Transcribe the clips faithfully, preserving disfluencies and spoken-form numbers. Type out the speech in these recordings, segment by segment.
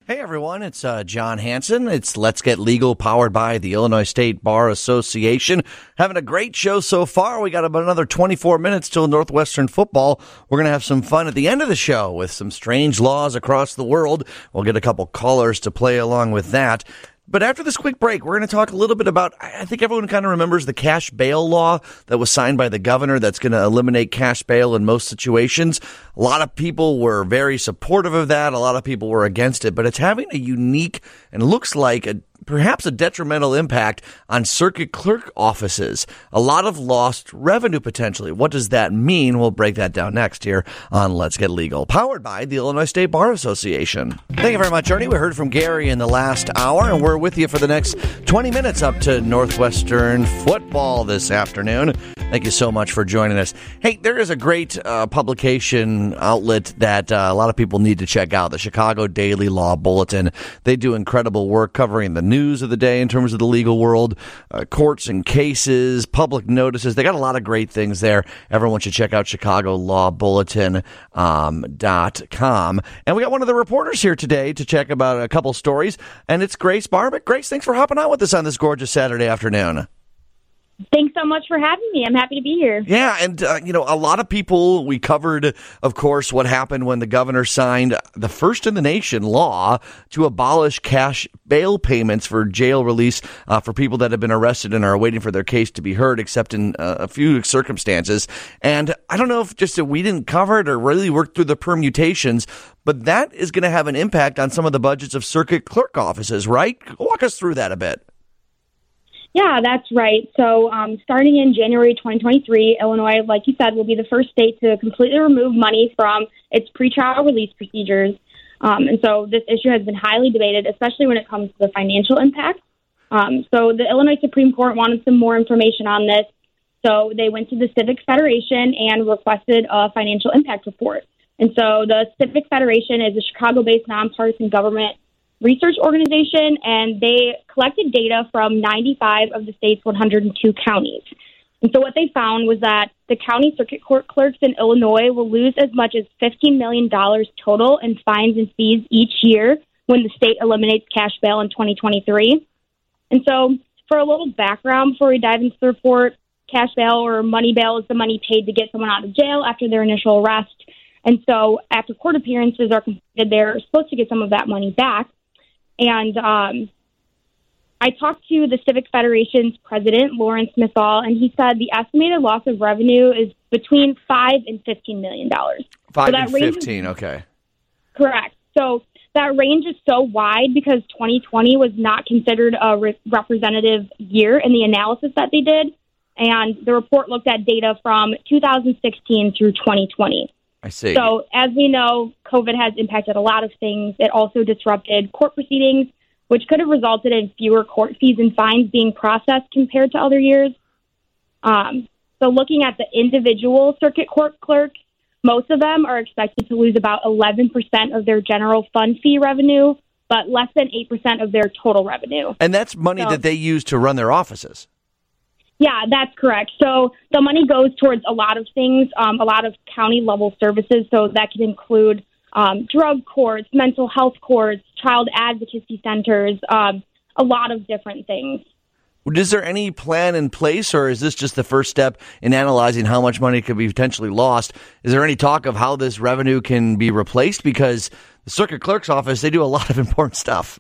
Hey everyone, it's uh, John Hanson. It's Let's Get Legal, powered by the Illinois State Bar Association. Having a great show so far. We got about another twenty-four minutes till Northwestern football. We're going to have some fun at the end of the show with some strange laws across the world. We'll get a couple callers to play along with that. But after this quick break, we're going to talk a little bit about, I think everyone kind of remembers the cash bail law that was signed by the governor that's going to eliminate cash bail in most situations. A lot of people were very supportive of that. A lot of people were against it, but it's having a unique and looks like a perhaps a detrimental impact on circuit clerk offices. A lot of lost revenue potentially. What does that mean? We'll break that down next here on Let's Get Legal, powered by the Illinois State Bar Association. Thank you very much, Ernie. We heard from Gary in the last hour, and we're with you for the next twenty minutes up to Northwestern football this afternoon. Thank you so much for joining us. Hey, there is a great uh, publication outlet that uh, a lot of people need to check out, the Chicago Daily Law Bulletin. They do incredible work covering the news of the day in terms of the legal world, uh, courts and cases, public notices. They got a lot of great things there. Everyone should check out chicago law bulletin dot com. And we got one of the reporters here today to check about a couple stories, and it's Grace Barbick. Grace, thanks for hopping on with us on this gorgeous Saturday afternoon. Thanks so much for having me. I'm happy to be here. Yeah, and, uh, you know, a lot of people, we covered, of course, what happened when the governor signed the first in the nation law to abolish cash bail payments for jail release uh, for people that have been arrested and are waiting for their case to be heard, except in uh, a few circumstances. And I don't know if just that we didn't cover it or really work through the permutations, but that is going to have an impact on some of the budgets of circuit clerk offices, right? Walk us through that a bit. Yeah, that's right. So um, starting in January twenty twenty-three, Illinois, like you said, will be the first state to completely remove money from its pretrial release procedures. Um, and so this issue has been highly debated, especially when it comes to the financial impact. Um, so the Illinois Supreme Court wanted some more information on this. So they went to the Civic Federation and requested a financial impact report. And so the Civic Federation is a Chicago-based nonpartisan government research organization, and they collected data from ninety-five of the state's one hundred two counties. And so what they found was that the county circuit court clerks in Illinois will lose as much as fifteen million dollars total in fines and fees each year when the state eliminates cash bail in twenty twenty-three. And so for a little background before we dive into the report, cash bail or money bail is the money paid to get someone out of jail after their initial arrest. And so after court appearances are completed, they're supposed to get some of that money back. And um, I talked to the Civic Federation's president, Lawrence Mithal, and he said the estimated loss of revenue is between five and fifteen million dollars. Five so that and range fifteen, is, okay. Correct. So that range is so wide because twenty twenty was not considered a re- representative year in the analysis that they did, and the report looked at data from two thousand sixteen through twenty twenty. I see. So, as we know, COVID has impacted a lot of things. It also disrupted court proceedings, which could have resulted in fewer court fees and fines being processed compared to other years. Um, so, looking at the individual circuit court clerks, most of them are expected to lose about eleven percent of their general fund fee revenue, but less than eight percent of their total revenue. And that's money so, that they use to run their offices. Yeah, that's correct. So the money goes towards a lot of things, um, a lot of county-level services. So that can include um, drug courts, mental health courts, child advocacy centers, um, a lot of different things. Is there any plan in place, or is this just the first step in analyzing how much money could be potentially lost? Is there any talk of how this revenue can be replaced? Because the circuit clerk's office, they do a lot of important stuff.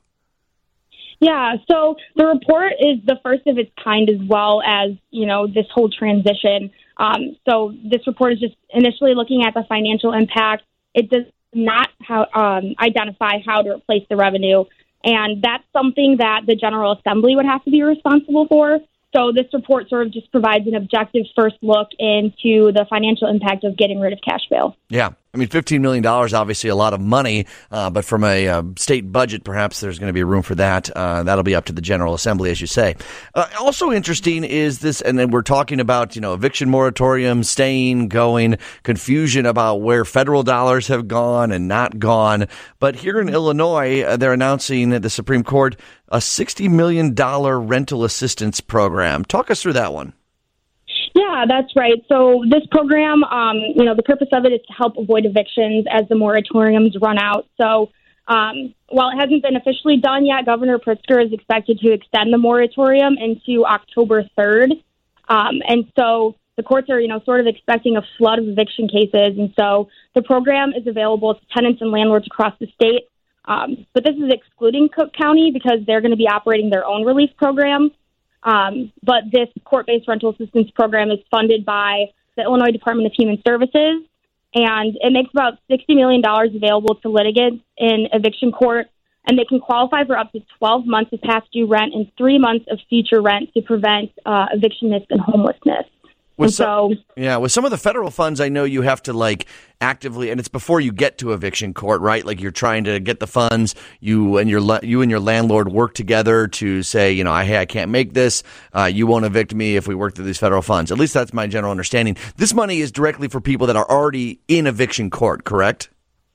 Yeah, so the report is the first of its kind as well as, you know, this whole transition. Um, so this report is just initially looking at the financial impact. It does not how, um, identify how to replace the revenue. And that's something that the General Assembly would have to be responsible for. So this report sort of just provides an objective first look into the financial impact of getting rid of cash bail. Yeah. I mean, fifteen million dollars, obviously a lot of money, uh, but from a uh, state budget, perhaps there's going to be room for that. Uh, that'll be up to the General Assembly, as you say. Uh, also interesting is this, and then we're talking about, you know, eviction moratorium, staying, going, confusion about where federal dollars have gone and not gone. But here in Illinois, uh, they're announcing at the Supreme Court a sixty million dollars rental assistance program. Talk us through that one. Yeah, that's right. So this program, um, you know, the purpose of it is to help avoid evictions as the moratoriums run out. So Um, while it hasn't been officially done yet, Governor Pritzker is expected to extend the moratorium into October third. Um, and so the courts are, you know, sort of expecting a flood of eviction cases. And so the program is available to tenants and landlords across the state. Um, but this is excluding Cook County because they're going to be operating their own relief program. Um, but this court-based rental assistance program is funded by the Illinois Department of Human Services, and it makes about sixty million dollars available to litigants in eviction court, and they can qualify for up to twelve months of past due rent and three months of future rent to prevent uh, eviction risk and homelessness. With and some, so, yeah, with some of the federal funds, I know you have to like actively, and it's before you get to eviction court, right? Like you're trying to get the funds. You and your you and your landlord work together to say, you know, I, hey, I can't make this. Uh, you won't evict me if we work through these federal funds. At least that's my general understanding. This money is directly for people that are already in eviction court, correct?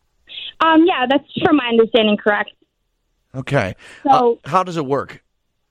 Um, yeah, that's from my understanding, correct. Okay. So, uh, how does it work?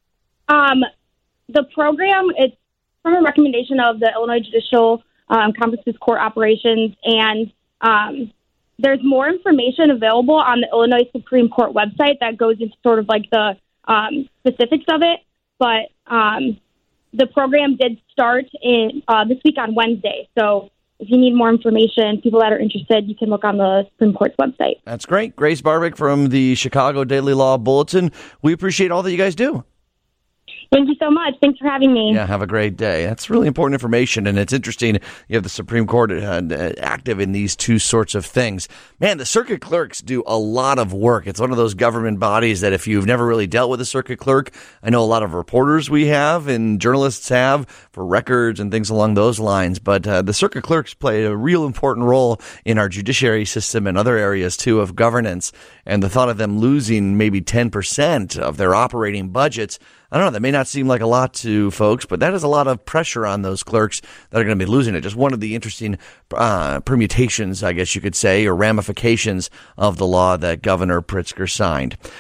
Um, the program, it's from a recommendation of the Illinois Judicial um, Conference's court operations, and um, there's more information available on the Illinois Supreme Court website that goes into sort of like the um, specifics of it. But um, the program did start in uh, this week on Wednesday. So if you need more information, people that are interested, you can look on the Supreme Court's website. That's great. Grace Barbic from the Chicago Daily Law Bulletin. We appreciate all that you guys do. Thank you so much. Thanks for having me. Yeah, have a great day. That's really important information, and it's interesting you have the Supreme Court uh, active in these two sorts of things. Man, the circuit clerks do a lot of work. It's one of those government bodies that if you've never really dealt with a circuit clerk, I know a lot of reporters we have and journalists have for records and things along those lines, but uh, the circuit clerks play a real important role in our judiciary system and other areas, too, of governance, and the thought of them losing maybe ten percent of their operating budgets, I don't know, that may not seem like a lot to folks, but that is a lot of pressure on those clerks that are going to be losing it. Just one of the interesting uh, permutations, I guess you could say, or ramifications of the law that Governor Pritzker signed.